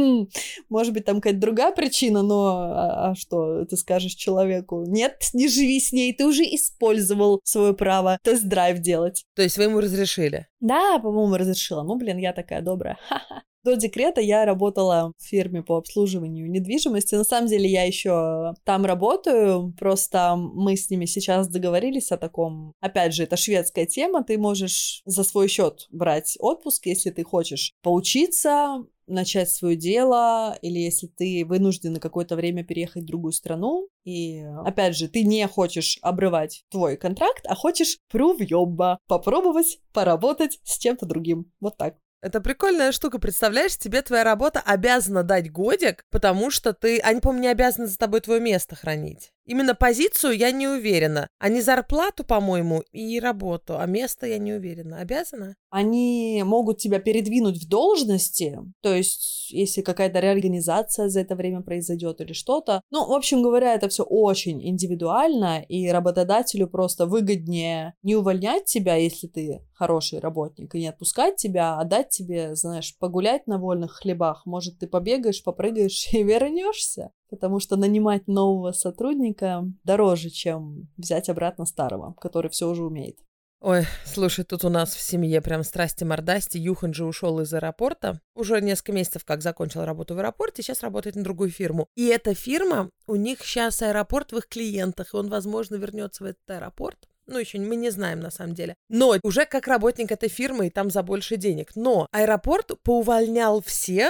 Может быть, там какая-то другая причина, но что ты скажешь человеку? Нет, не живи с ней, ты уже использовал свое право тест-драйв делать. То есть вы ему разрешили? Да, по-моему, разрешила. Я такая добрая. До декрета я работала в фирме по обслуживанию недвижимости. На самом деле я еще там работаю, просто мы с ними сейчас договорились о таком... Опять же, это шведская тема, ты можешь за свой счет брать отпуск, если ты хочешь поучиться, начать свое дело, или если ты вынужден на какое-то время переехать в другую страну, и, опять же, ты не хочешь обрывать твой контракт, а хочешь прувьёба, попробовать поработать с чем-то другим. Вот так. Это прикольная штука, представляешь, тебе твоя работа обязана дать годик, потому что они, по-моему, не обязаны за тобой твое место хранить. Именно позицию я не уверена, а не зарплату, по-моему, и работу, а место я не уверена. Обязана? Они могут тебя передвинуть в должности, то есть если какая-то реорганизация за это время произойдет или что-то. В общем говоря, это все очень индивидуально, и работодателю просто выгоднее не увольнять тебя, если ты хороший работник, и не отпускать тебя, а дать тебе, знаешь, погулять на вольных хлебах. Может, ты побегаешь, попрыгаешь и вернешься. Потому что нанимать нового сотрудника дороже, чем взять обратно старого, который все уже умеет. Ой, слушай, тут у нас в семье прям страсти-мордасти. Юхан же ушел из аэропорта. Уже несколько месяцев как закончил работу в аэропорте, сейчас работает на другую фирму. И эта фирма, у них сейчас аэропорт в их клиентах, и он, возможно, вернется в этот аэропорт. Еще мы не знаем на самом деле. Но уже как работник этой фирмы, и там за больше денег. Но аэропорт поувольнял всех,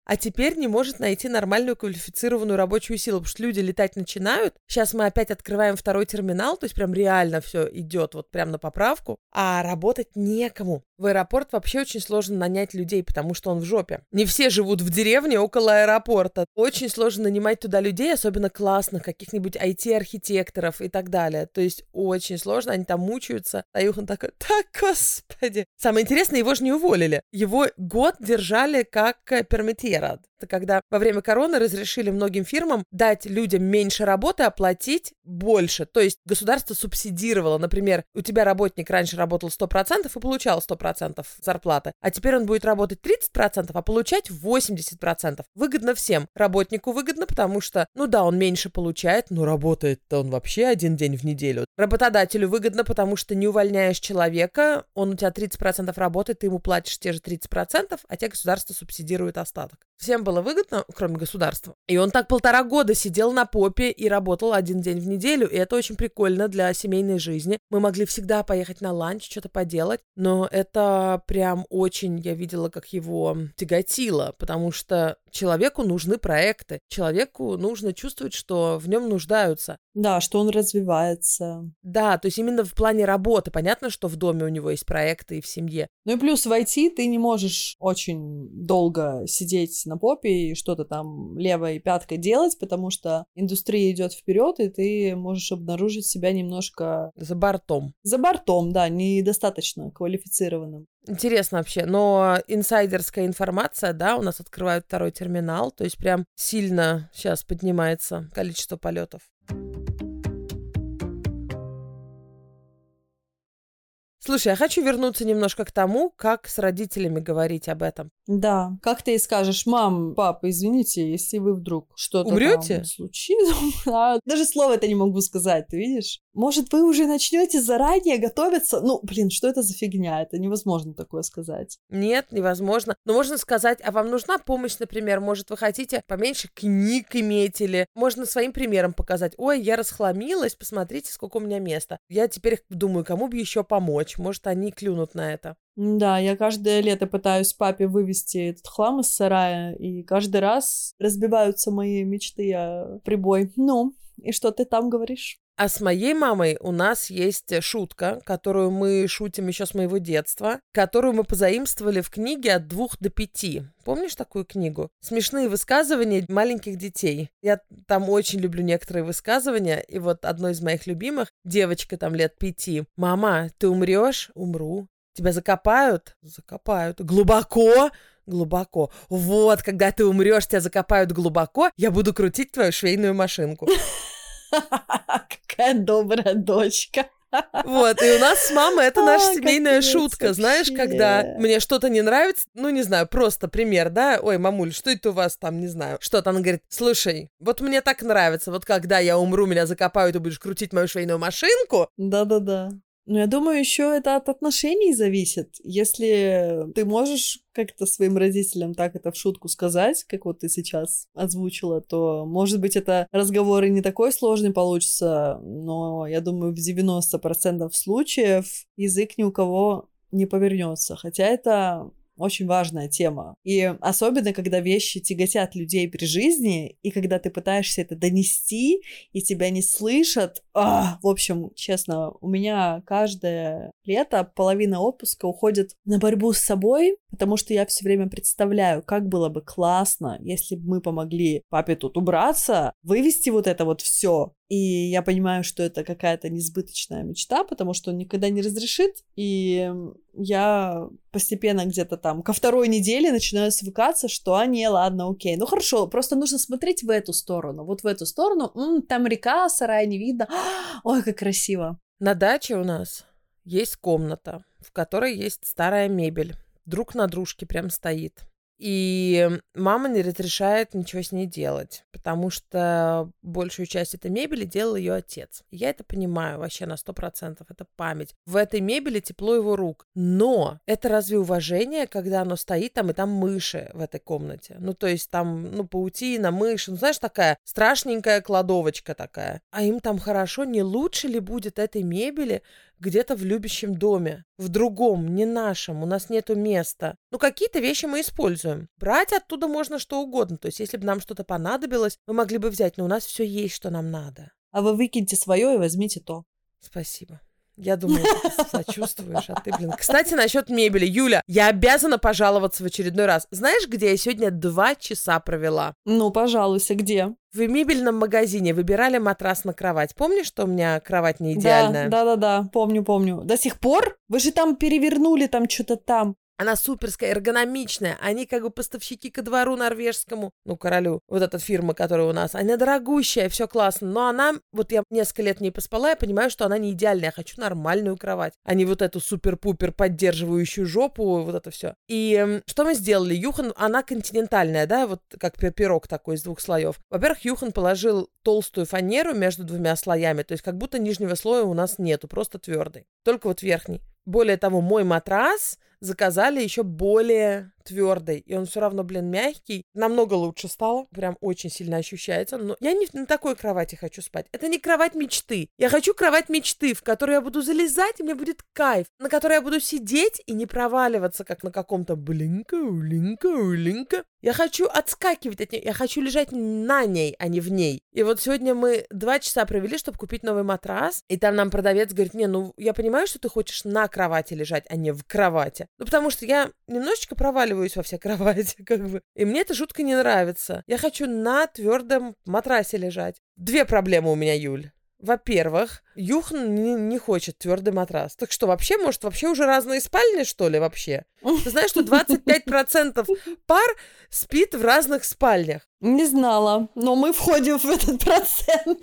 а теперь не может найти нормальную квалифицированную рабочую силу, потому что люди летать начинают. Сейчас мы опять открываем второй терминал, то есть прям реально все идет вот прям на поправку, а работать некому. В аэропорт вообще очень сложно нанять людей, потому что он в жопе. Не все живут в деревне около аэропорта. Очень сложно нанимать туда людей, особенно классных, каких-нибудь IT-архитекторов и так далее. То есть очень сложно, они там мучаются. А Юхан такой: так, господи. Самое интересное, его же не уволили. Его год держали как пермитьера. Это когда во время короны разрешили многим фирмам дать людям меньше работы, оплатить больше. То есть государство субсидировало. Например, у тебя работник раньше работал 100% и получал 100% зарплаты, а теперь он будет работать 30%, а получать 80%. Выгодно всем. Работнику выгодно, потому что, ну да, он меньше получает, но работает-то он вообще один день в неделю. Работодателю выгодно, потому что не увольняешь человека, он у тебя 30% работает, ты ему платишь те же 30%, а тебе государство субсидирует остаток. Всем было выгодно, кроме государства. И он так 1,5 года сидел на попе и работал один день в неделю, и это очень прикольно для семейной жизни. Мы могли всегда поехать на ланч, что-то поделать, но это прям очень, я видела, как его тяготило, потому что человеку нужны проекты, человеку нужно чувствовать, что в нем нуждаются. Да, что он развивается. Да, то есть именно в плане работы. Понятно, что в доме у него есть проекты и в семье. Ну и плюс в IT ты не можешь очень долго сидеть на попе и что-то там левой пяткой делать, потому что индустрия идет вперед, и ты можешь обнаружить себя немножко За бортом. за бортом, да, недостаточно квалифицированным. Интересно вообще, но инсайдерская информация, да, у нас открывают второй терминал, то есть прям сильно сейчас поднимается количество полетов. Слушай, я хочу вернуться немножко к тому, как с родителями говорить об этом. Да, как ты и скажешь: мам, папа, извините, если вы вдруг что-то Умрёте? там случится. Даже слово это не могу сказать, ты видишь? Может, вы уже начнете заранее готовиться? Ну, блин, что это за фигня? Это невозможно такое сказать. Нет, невозможно. Но можно сказать, а вам нужна помощь, например, может, вы хотите поменьше книг иметь, или можно своим примером показать: ой, я расхламилась, посмотрите, сколько у меня места. Я теперь думаю, кому бы еще помочь. Может, они клюнут на это. Да, я каждое лето пытаюсь папе вывести этот хлам из сарая, и каждый раз разбиваются мои мечты о прибой. Ну, и что ты там говоришь? А с моей мамой у нас есть шутка, которую мы шутим еще с моего детства, которую мы позаимствовали в книге «От 2 до 5». Помнишь такую книгу? Смешные высказывания маленьких детей. Я там очень люблю некоторые высказывания, и вот одно из моих любимых, девочка там лет 5. «Мама, ты умрешь?» «Умру». «Тебя закопают?» «Закопают». «Глубоко?» «Глубоко». «Вот, когда ты умрешь, тебя закопают глубоко, я буду крутить твою швейную машинку». Какая добрая дочка. Вот, и у нас с мамой это наша семейная капец шутка, знаешь, вообще. когда мне что-то не нравится, ну, не знаю, просто пример, да, ой, мамуль, что это у вас там, не знаю, что-то, она говорит: слушай, вот мне так нравится, вот когда я умру, меня закопают, ты будешь крутить мою швейную машинку. Да-да-да. Но я думаю, еще это от отношений зависит. Если ты можешь как-то своим родителям так это в шутку сказать, как вот ты сейчас озвучила, то, может быть, это разговор и не такой сложный получится, но я думаю, в 90% случаев язык ни у кого не повернется. Хотя это очень важная тема. И особенно, когда вещи тяготят людей при жизни, и когда ты пытаешься это донести, и тебя не слышат. В общем, честно, у меня каждое лето половина отпуска уходит на борьбу с собой, потому что я все время представляю, как было бы классно, если бы мы помогли папе тут убраться, вывести вот это вот все. И я понимаю, что это какая-то несбыточная мечта, потому что он никогда не разрешит, и я постепенно где-то там ко 2-й неделе начинаю свыкаться, что не, ладно, окей, ну хорошо, просто нужно смотреть в эту сторону, вот в эту сторону, там река, сарай не видно, ой, как красиво. На даче у нас есть комната, в которой есть старая мебель, друг на дружке прям стоит. И мама не разрешает ничего с ней делать, потому что большую часть этой мебели делал ее отец. Я это понимаю вообще на 100%, это память. В этой мебели тепло его рук. Но это разве уважение, когда оно стоит там, и там мыши в этой комнате? Ну, то есть там, ну, паутина, мыши, ну, знаешь, такая страшненькая кладовочка такая. А им там хорошо, не лучше ли будет этой мебели где-то в любящем доме? в другом, не нашем, у нас нету места. Ну, какие-то вещи мы используем. Брать оттуда можно что угодно. То есть, если бы нам что-то понадобилось, мы могли бы взять, но у нас все есть, что нам надо. А вы выкиньте свое и возьмите то. Спасибо. Я думаю, ты сочувствуешь, а ты, блин. Кстати, насчет мебели. Юля, я обязана пожаловаться в очередной раз. Знаешь, где я сегодня 2 часа провела? Ну, пожалуйста, где? В мебельном магазине выбирали матрас на кровать. Помнишь, что у меня кровать не идеальная? Да, помню. До сих пор? Вы же там перевернули там что-то там. Она суперская, эргономичная. Они как бы поставщики ко двору норвежскому, ну, королю, вот эта фирма, которая у нас. Она дорогущая, все классно. Но она, вот я несколько лет в ней поспала, я понимаю, что она не идеальная. Я хочу нормальную кровать, а не вот эту супер-пупер поддерживающую жопу, вот это все. И что мы сделали? Юхан, она континентальная, да, вот как пирог такой из 2 слоев. Во-первых, Юхан положил толстую фанеру между 2 слоями, то есть как будто нижнего слоя у нас нету, просто твердый. Только вот верхний. Более того, мой матрас заказали еще более твердый, и он все равно, блин, мягкий. Намного лучше стало, прям очень сильно ощущается. Но я не на такой кровати хочу спать. Это не кровать мечты. Я хочу кровать мечты, в которую я буду залезать, и мне будет кайф, на которой я буду сидеть и не проваливаться, как на каком-то блинка. Я хочу отскакивать от нее, я хочу лежать на ней, а не в ней. И вот сегодня мы 2 часа провели, чтобы купить новый матрас, и там нам продавец говорит: не, ну я понимаю, что ты хочешь на кровати лежать, а не в кровати. Ну потому что я немножечко проваливаюсь во все кровати, как бы, и мне это жутко не нравится. Я хочу на твердом матрасе лежать. 2 проблемы у меня, Юль. Во-первых, Юхан не хочет твердый матрас. Так что вообще, может, вообще уже разные спальни, что ли, вообще? Ты знаешь, что 25% пар спит в разных спальнях? Не знала, но мы входим в этот процент.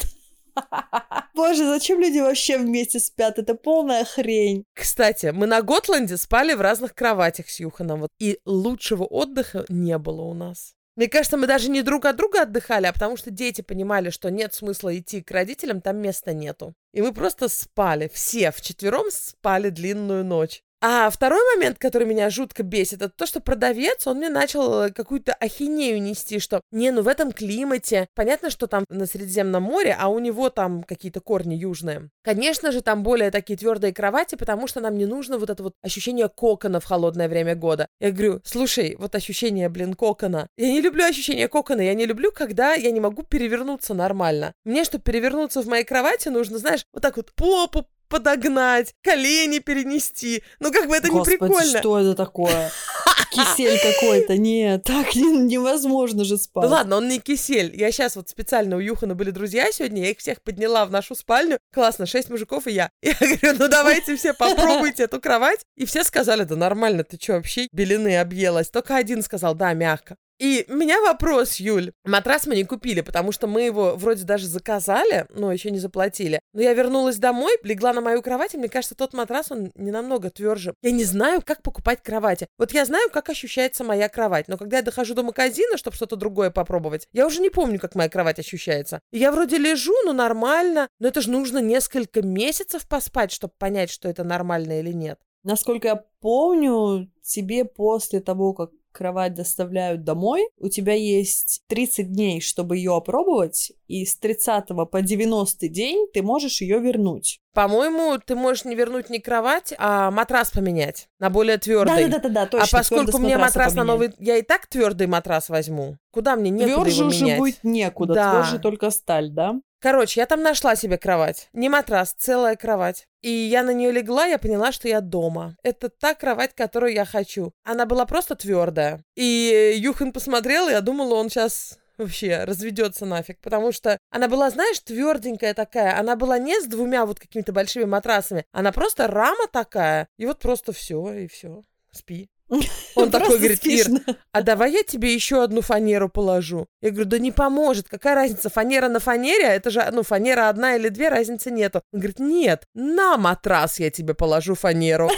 Боже, зачем люди вообще вместе спят? Это полная хрень. Кстати, мы на Готланде спали в разных кроватях с Юханом, вот, и лучшего отдыха не было у нас. Мне кажется, мы даже не друг от друга отдыхали, а потому что дети понимали, что нет смысла идти к родителям, там места нету. И мы просто спали, все вчетвером спали длинную ночь. А второй момент, который меня жутко бесит, это то, что продавец, он мне начал какую-то ахинею нести, что ну в этом климате, понятно, что там на Средиземном море, а у него там какие-то корни южные. Конечно же, там более такие твердые кровати, потому что нам не нужно вот это вот ощущение кокона в холодное время года. Я говорю: слушай, вот ощущение, кокона. Я не люблю ощущение кокона, я не люблю, когда я не могу перевернуться нормально. Мне, чтобы перевернуться в моей кровати, нужно, знаешь, вот так вот попу подогнать, колени перенести. Ну, как бы это не прикольно. Господи, что это такое? Кисель какой-то. Нет, так невозможно же спать. Ну ладно, он не кисель. Я сейчас вот специально, у Юхана были друзья сегодня, я их всех подняла в нашу спальню. Классно, 6 мужиков и я. Я говорю: ну давайте все попробуйте эту кровать. И все сказали: да нормально, ты что, вообще белины объелась? Только один сказал: да, мягко. И у меня вопрос, Юль. Матрас мы не купили, потому что мы его вроде даже заказали, но еще не заплатили. Но я вернулась домой, легла на мою кровать, и мне кажется, тот матрас, он не намного тверже. Я не знаю, как покупать кровати. Вот я знаю, как ощущается моя кровать, но когда я дохожу до магазина, чтобы что-то другое попробовать, я уже не помню, как моя кровать ощущается. И я вроде лежу, ну нормально, но это же нужно несколько месяцев поспать, чтобы понять, что это нормально или нет. Насколько я помню, тебе после того, как кровать доставляют домой, у тебя есть 30 дней, чтобы ее опробовать, и с 30 по 90 день ты можешь ее вернуть. По-моему, ты можешь не вернуть не кровать, а матрас поменять на более твердый. Да, точно. А поскольку мне матрас на новый, я и так твердый матрас возьму. Куда мне некуда тверже его уже менять? будет некуда, да. Тверже только сталь, да? Короче, я там нашла себе кровать. Не матрас, целая кровать. И я на нее легла, я поняла, что я дома. Это та кровать, которую я хочу. Она была просто твердая. И Юхан посмотрел, и я думала, он сейчас вообще разведется нафиг. Потому что она была, знаешь, тверденькая такая. Она была не с 2 вот какими-то большими матрасами. Она просто рама такая. И вот просто все, спи. Он такой говорит: Ир, а давай я тебе еще одну фанеру положу. Я говорю: да не поможет, какая разница, фанера на фанере, это же, фанера 1 или 2, разницы нету. Он говорит: нет, на матрас я тебе положу фанеру.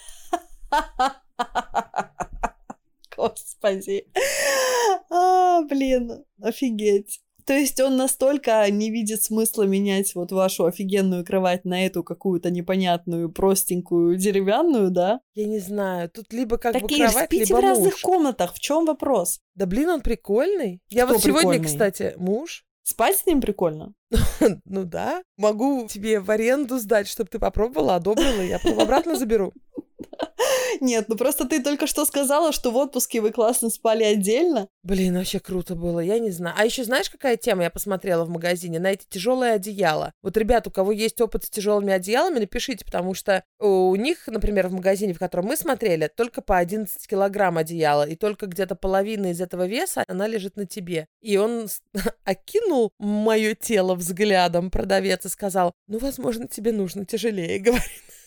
Господи. Блин, офигеть. То есть он настолько не видит смысла менять вот вашу офигенную кровать на эту какую-то непонятную, простенькую, деревянную, да? Я не знаю, тут либо как бы Такие кровать, спите либо в разных муж. комнатах, в чем вопрос? Да блин, он прикольный. Я Кто вот сегодня, прикольный? кстати, муж. Спать с ним прикольно? Ну да, могу тебе в аренду сдать, чтобы ты попробовала, одобрила, я потом обратно заберу. Нет, ну просто ты только что сказала, что в отпуске вы классно спали отдельно. Блин, вообще круто было, я не знаю. А еще знаешь, какая тема я посмотрела в магазине? На эти тяжелые одеяла. Вот, ребят, у кого есть опыт с тяжелыми одеялами, напишите, потому что у них, например, в магазине, в котором мы смотрели, только по 11 килограмм одеяла, и только где-то половина из этого веса, она лежит на тебе. И он окинул мое тело взглядом, продавец, и сказал, ну, возможно, тебе нужно тяжелее, говорит.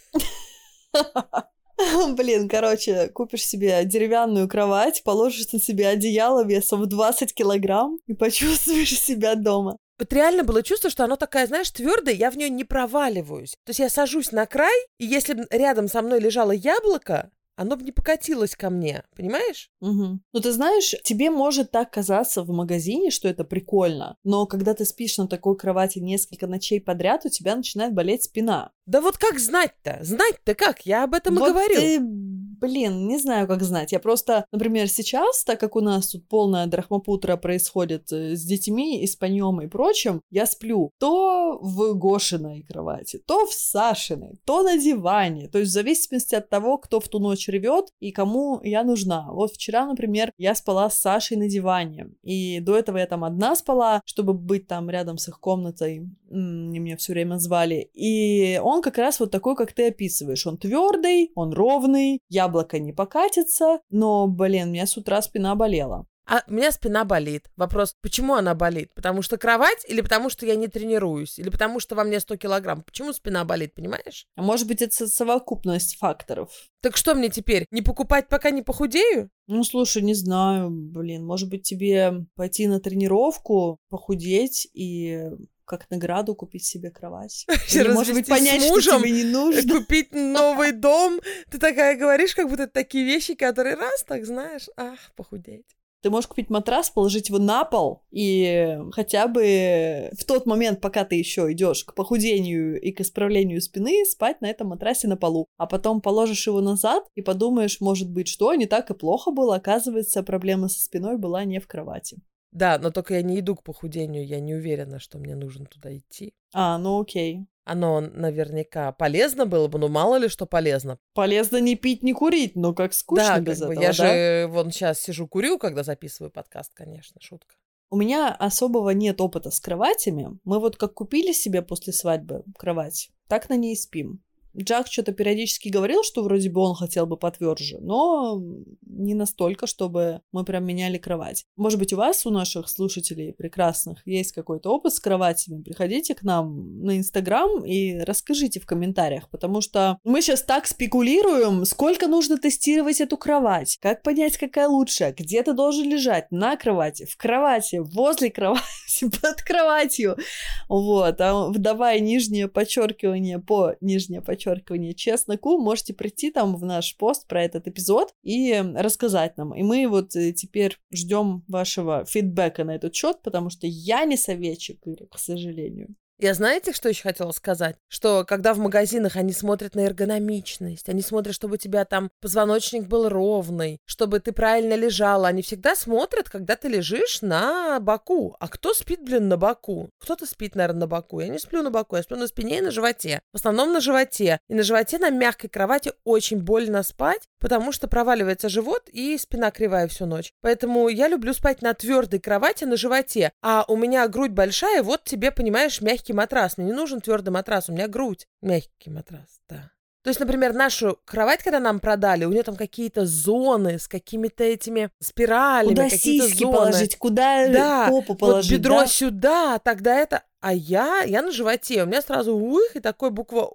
Блин, короче, купишь себе деревянную кровать, положишь на себе одеяло весом в 20 килограмм и почувствуешь себя дома. Вот реально было чувство, что оно такая, знаешь, твердая, я в нее не проваливаюсь. То есть я сажусь на край, и если бы рядом со мной лежало яблоко, оно бы не покатилось ко мне, понимаешь? Угу. Ну, ты знаешь, тебе может так казаться в магазине, что это прикольно, но когда ты спишь на такой кровати несколько ночей подряд, у тебя начинает болеть спина. Да вот как знать-то? Знать-то как? Я об этом Вот и говорю. ты, блин, не знаю, как знать. Я просто, например, сейчас, так как у нас тут полная драхмапутра происходит с детьми, испаньем и прочим, я сплю то в Гошиной кровати, то в Сашиной, то на диване. То есть в зависимости от того, кто в ту ночь ревет и кому я нужна. Вот вчера, например, я спала с Сашей на диване, и до этого я там одна спала, чтобы быть там рядом с их комнатой. Меня все время звали. И он как раз вот такой, как ты описываешь. Он твердый, он ровный, яблоко не покатится, но, блин, у меня с утра спина болела. А у меня спина болит. Вопрос, почему она болит? Потому что кровать или потому что я не тренируюсь? Или потому что во мне 100 килограмм? Почему спина болит, понимаешь? А может быть, это совокупность факторов. Так что мне теперь, не покупать, пока не похудею? Ну, слушай, не знаю, блин, может быть, тебе пойти на тренировку, похудеть и как награду купить себе кровать. Или, может быть, понять, что тебе не нужно. Купить новый дом. Ты такая говоришь, как будто это такие вещи, которые раз, так знаешь, похудеть. Ты можешь купить матрас, положить его на пол и хотя бы в тот момент, пока ты еще идешь к похудению и к исправлению спины, спать на этом матрасе на полу. А потом положишь его назад и подумаешь, может быть, что не так и плохо было. Оказывается, проблема со спиной была не в кровати. Да, но только я не иду к похудению, я не уверена, что мне нужно туда идти. Ну окей. Оно наверняка полезно было бы, но мало ли что полезно. Полезно не пить, не курить, но как скучно без этого, я же вон сейчас сижу, курю, когда записываю подкаст, конечно, шутка. У меня особого нет опыта с кроватями. Мы вот как купили себе после свадьбы кровать, так на ней спим. Джак что-то периодически говорил, что вроде бы он хотел бы потверже, но не настолько, чтобы мы прям меняли кровать. Может быть, у вас, у наших слушателей прекрасных, есть какой-то опыт с кроватями? Приходите к нам на Инстаграм и расскажите в комментариях, потому что мы сейчас так спекулируем, сколько нужно тестировать эту кровать, как понять, какая лучшая, где ты должен лежать, на кровати, в кровати, возле кровати, под кроватью. Вот, а вдавая нижнее подчеркивание по нижнее подчеркивание чесноку, можете прийти там в наш пост про этот эпизод и рассказать нам. И мы вот теперь ждем вашего фидбэка на этот счет, потому что я не советчик, Ира, к сожалению. Я знаете, что еще хотела сказать? Что когда в магазинах они смотрят на эргономичность, они смотрят, чтобы у тебя там позвоночник был ровный, чтобы ты правильно лежала. Они всегда смотрят, когда ты лежишь на боку. А кто спит, на боку? Кто-то спит, наверное, на боку. Я не сплю на боку, я сплю на спине и на животе. В основном на животе. И на животе на мягкой кровати очень больно спать, потому что проваливается живот и спина кривая всю ночь. Поэтому я люблю спать на твердой кровати на животе. А у меня грудь большая, вот тебе, понимаешь, мягкий матрас. Мне не нужен твердый матрас, у меня грудь. Мягкий матрас, да. То есть, например, нашу кровать, когда нам продали, у нее там какие-то зоны с какими-то этими спиралями. Куда какие-то сиськи зоны. Положить, куда попу положить. Вот бедро да? сюда, тогда это... А я на животе, у меня сразу и такой буква,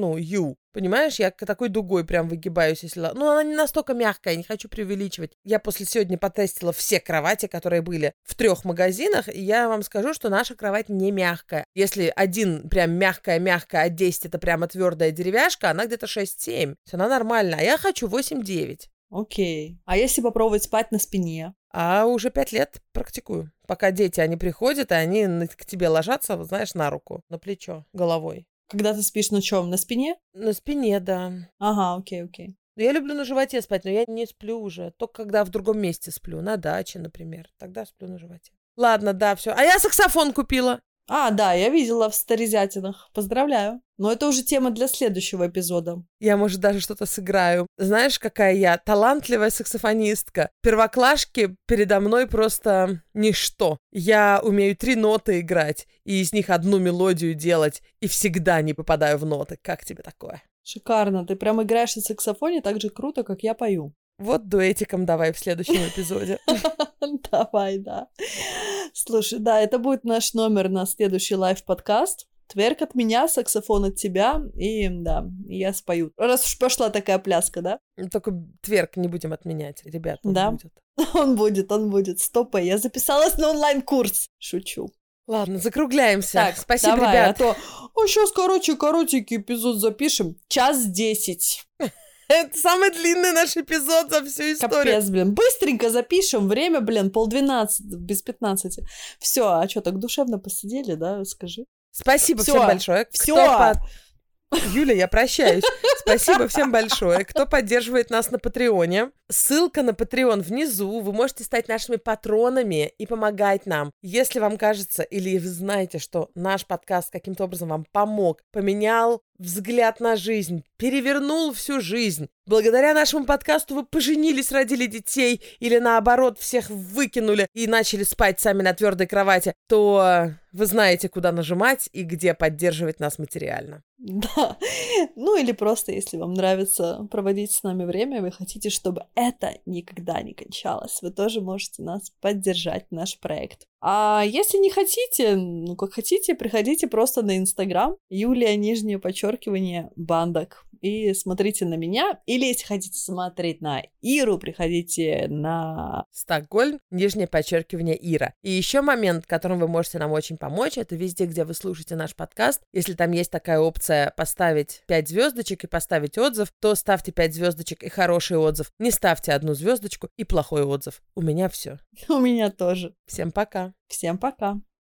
Ю. Понимаешь, я такой дугой прям выгибаюсь, если... Ну, она не настолько мягкая, я не хочу преувеличивать. Я после сегодня потестила все кровати, которые были в 3 магазинах, и я вам скажу, что наша кровать не мягкая. Если один прям мягкая-мягкая, а 10 это прямо твердая деревяшка, она где-то 6-7. Она нормальная, а я хочу 8-9. Окей. А если попробовать спать на спине? А уже 5 лет практикую. Пока дети, они приходят, и они к тебе ложатся, знаешь, на руку, на плечо, головой. Когда ты спишь на чем? На спине? На спине, да. Ага, окей. Я люблю на животе спать, но я не сплю уже. Только когда в другом месте сплю. На даче, например. Тогда сплю на животе. Ладно, да, все. А я саксофон купила. А, да, я видела в Старезятинах. Поздравляю. Но это уже тема для следующего эпизода. Я, может, даже что-то сыграю. Знаешь, какая я талантливая саксофонистка. Первоклашки передо мной просто ничто. Я умею 3 ноты играть, и из них одну мелодию делать, и всегда не попадаю в ноты. Как тебе такое? Шикарно. Ты прям играешь на саксофоне так же круто, как я пою. Вот дуэтиком давай в следующем эпизоде. Давай, да. Слушай, да, это будет наш номер на следующий лайв-подкаст. Тверк от меня, саксофон от тебя, и да, я спою. Раз уж пошла такая пляска, да? Только тверк не будем отменять, ребят. Да. Он будет. Стопай, я записалась на онлайн-курс. Шучу. Ладно, закругляемся. Так, спасибо, давай, ребят. А то сейчас, коротенький эпизод запишем. 1:10. Это самый длинный наш эпизод за всю историю. Капец, блин. Быстренько запишем. Время, блин, 11:30, без 15. Все, а что, так душевно посидели, да? Скажи. Спасибо Всё. всем большое. Всё. Юля, я прощаюсь. Спасибо всем большое, кто поддерживает нас на Патреоне. Ссылка на Patreon внизу. Вы можете стать нашими патронами и помогать нам. Если вам кажется или вы знаете, что наш подкаст каким-то образом вам помог, поменял взгляд на жизнь, перевернул всю жизнь. Благодаря нашему подкасту вы поженились, родили детей или наоборот всех выкинули и начали спать сами на твердой кровати, то вы знаете, куда нажимать и где поддерживать нас материально. Да. Ну или просто, если вам нравится проводить с нами время, вы хотите, чтобы это никогда не кончалось, вы тоже можете нас поддержать, наш проект. А если не хотите, ну как хотите, приходите просто на Инстаграм Юлия, _ Бандок, и смотрите на меня. Или если хотите смотреть на Иру, приходите на Стокгольм, _ Ира. И еще момент, которым вы можете нам очень помочь, это везде, где вы слушаете наш подкаст. Если там есть такая опция поставить 5 звездочек и поставить отзыв, то ставьте 5 звездочек и хороший отзыв. Не ставьте 1 звездочку и плохой отзыв. У меня все. У меня тоже. Всем пока. Всем пока.